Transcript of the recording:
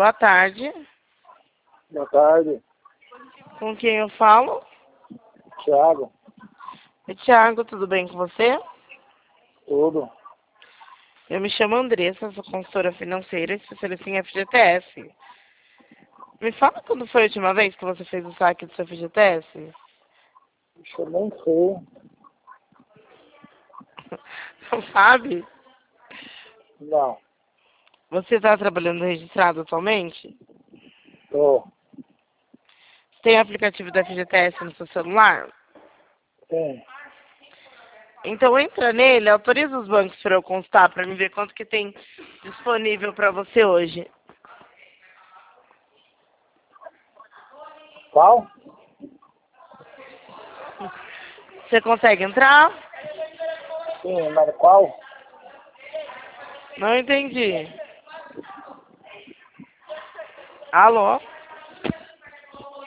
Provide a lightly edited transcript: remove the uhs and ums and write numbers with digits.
Boa tarde. Boa tarde, Com quem eu falo? Thiago. Tiago, tudo bem com você? Tudo. Eu me chamo Andressa, sou consultora financeira, especialista em FGTS. Me fala quando foi a última vez que você fez o saque do seu FGTS? Eu nem sei. Não sabe? Não. Você está trabalhando registrado atualmente? Tô. Tem aplicativo da FGTS no seu celular? Tem. Então entra nele, autoriza os bancos para eu constar, para me ver quanto que tem disponível para você hoje. Qual? Você consegue entrar? Sim, mas qual? Não entendi. Alô?